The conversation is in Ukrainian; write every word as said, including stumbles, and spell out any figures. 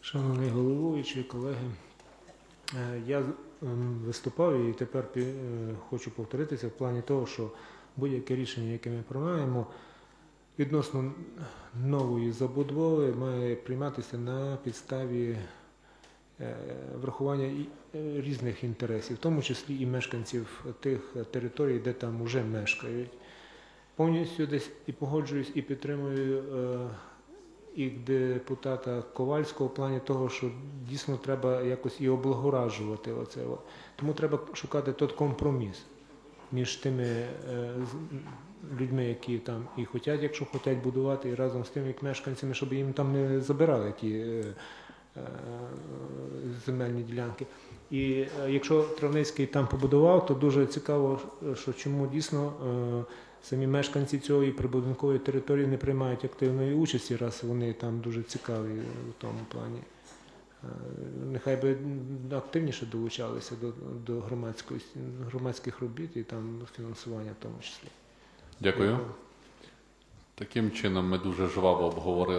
Шановний головуючий, колеги, я виступав і тепер хочу повторитися в плані того, що будь-яке рішення, яке ми приймаємо відносно нової забудови, має прийматися на підставі врахування різних інтересів, в тому числі і мешканців тих територій, де там вже мешкають. Повністю десь і погоджуюсь, і підтримую і депутата Ковальського в плані того, що дійсно треба якось і облагоражувати оце. Тому треба шукати той компроміс між тими людьми, які там і хочуть, якщо хочуть будувати, і разом з тими мешканцями, щоб їм там не забирали ті земельні ділянки. І якщо Травницький там побудував, то дуже цікаво, що чому дійсно самі мешканці цієї прибудинкової території не приймають активної участі, раз вони там дуже цікаві в тому плані. Нехай би активніше долучалися до, до громадських робіт і там фінансування в тому числі. Дякую. Таким чином ми дуже жваво обговорили